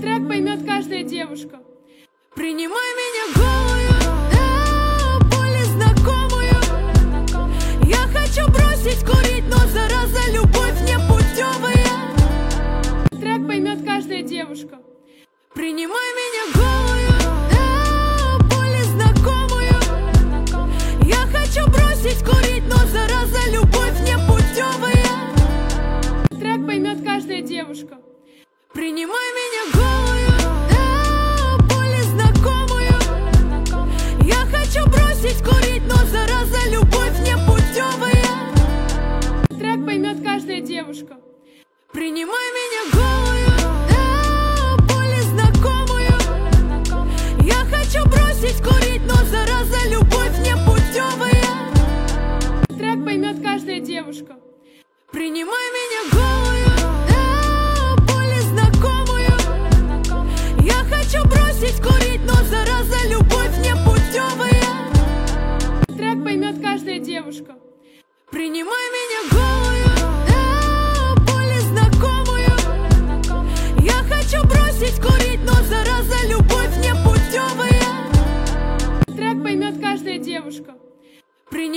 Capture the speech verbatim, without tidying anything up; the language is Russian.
Трек поймет каждая девушка. Принимай меня голую, да, более знакомую. Я хочу бросить курить, но зараза любовь непутевая. Трек поймет каждая девушка. Принимай меня голую, да, более знакомую. Я хочу бросить курить, но зараза любовь непутевая. Трек поймет каждая девушка. Принимай меня голую.